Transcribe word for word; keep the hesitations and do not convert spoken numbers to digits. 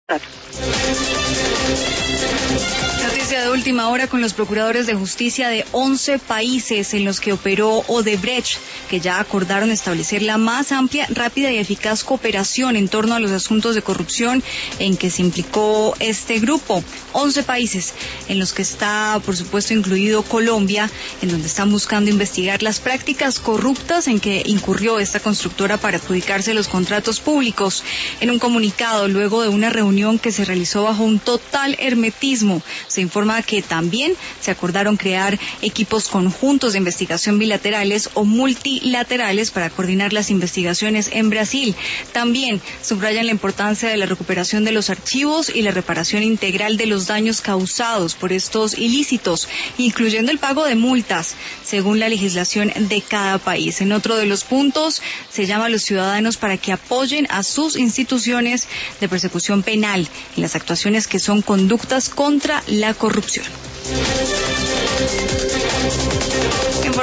Noticia de última hora con los procuradores de justicia de once países en los que operó Odebrecht, que ya acordaron establecer la más amplia, rápida y eficaz cooperación en torno a los asuntos de corrupción en que se implicó este grupo. once países en los que está, por supuesto, incluido Colombia, en donde están buscando investigar las prácticas corruptas en que incurrió esta constructora para adjudicarse los contratos públicos. En un comunicado, luego de una reunión que se realizó bajo un total hermetismo, se informa que también se acordaron crear equipos conjuntos de investigación bilaterales o multilaterales para coordinar las investigaciones en Brasil. También subrayan la importancia de la recuperación de los archivos y la reparación integral de los daños causados por estos ilícitos, incluyendo el pago de multas, según la legislación de cada país. En otro de los puntos, se llama a los ciudadanos para que apoyen a sus instituciones de persecución penal en las actuaciones que son conductas contra la corrupción.